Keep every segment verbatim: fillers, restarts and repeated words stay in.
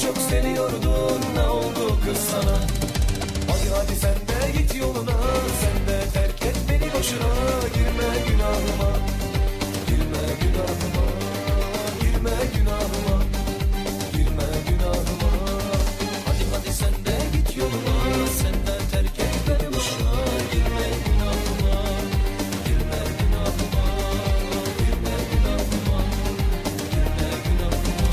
çok seviyordun, ne oldu kız sana? Hadi hadi sen de git yoluna, sen de terk et beni boşuna. Girme günahıma, girme günahıma, girme günahıma, girme günahıma. Hadi hadi sen de git yoluna, sen de terk et beni boşuna. Girme günahıma, girme günahıma, girme günahıma, girme günahıma.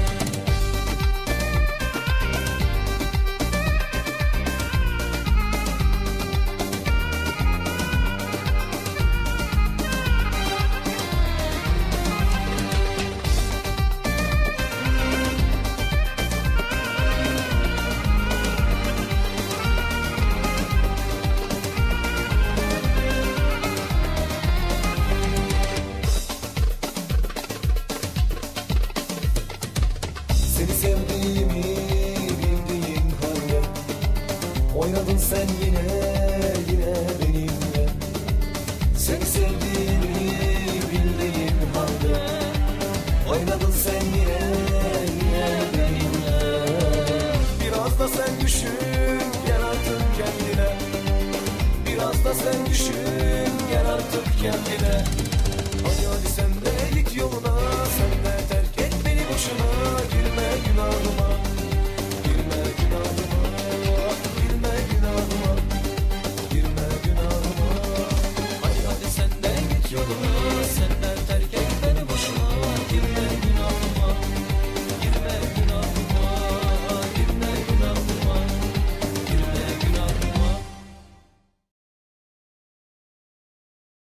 Seni sevdiğimi bildiğin halde oynadın sen yine yine benimle. Seni sevdiğimi bildiğin halde oynadın sen yine yine benimle. Biraz da sen düşün gel artık kendine, biraz da sen düşün gel artık kendine.